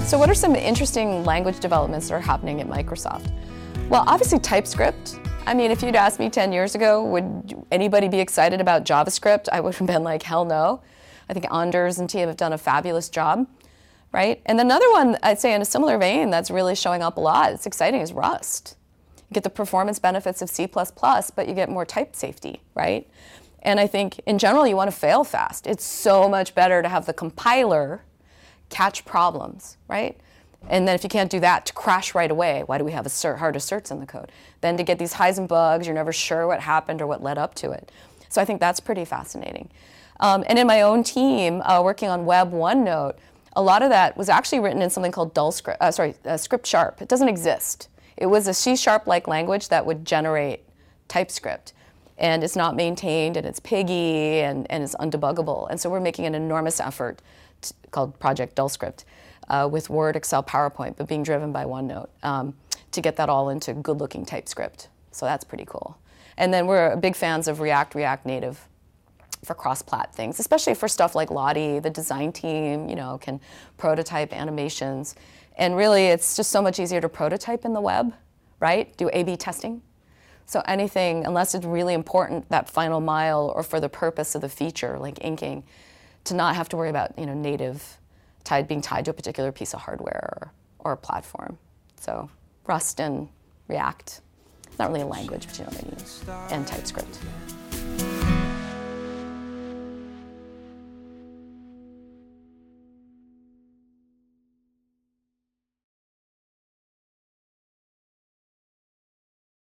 So what are some interesting language developments that are happening at Microsoft? Well, obviously TypeScript. I mean, if you'd asked me 10 years ago, would anybody be excited about JavaScript? I would have been like, hell no. I think Anders and team have done a fabulous job, right? And another one, I'd say in a similar vein, that's really showing up a lot, it's exciting, is Rust. You get the performance benefits of C++, but you get more type safety, right? And I think in general, you want to fail fast. It's so much better to have the compiler catch problems, right? And then if you can't do that, to crash right away. Why do we have hard asserts in the code? Then to get these highs and bugs, you're never sure what happened or what led up to it. So I think that's pretty fascinating. And in my own team, working on Web OneNote, a lot of that was actually written in something called Script Sharp. It doesn't exist. It was a C#-like language that would generate TypeScript. And it's not maintained, and it's piggy, and it's undebuggable. And so we're making an enormous effort called Project DullScript with Word, Excel, PowerPoint, but being driven by OneNote to get that all into good-looking TypeScript. So that's pretty cool. And then we're big fans of React Native for cross-plat things, especially for stuff like Lottie. The design team, can prototype animations. And really, it's just so much easier to prototype in the web, right? Do A/B testing. So anything, unless it's really important, that final mile or for the purpose of the feature, like inking, to not have to worry about native being tied to a particular piece of hardware or a platform. So Rust and React, it's not really a language, but you know what I mean, and TypeScript.